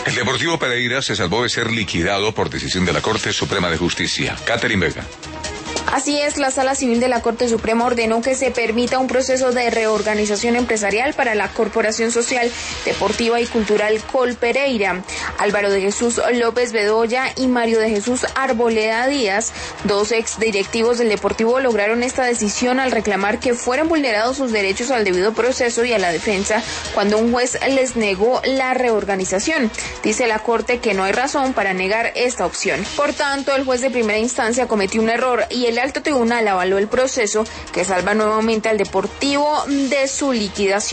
El Deportivo Pereira se salvó de ser liquidado por decisión de la Corte Suprema de Justicia. Catherine Vega. Así es, la Sala Civil de la Corte Suprema ordenó que se permita un proceso de reorganización empresarial para la Corporación Social, Deportiva y Cultural Colpereira. Álvaro de Jesús López Bedoya y Mario de Jesús Arboleda Díaz, dos exdirectivos del Deportivo, lograron esta decisión al reclamar que fueran vulnerados sus derechos al debido proceso y a la defensa cuando un juez les negó la reorganización. Dice la Corte que no hay razón para negar esta opción. Por tanto, el juez de primera instancia cometió un error y el alto tribunal avaló el proceso que salva nuevamente al Deportivo de su liquidación.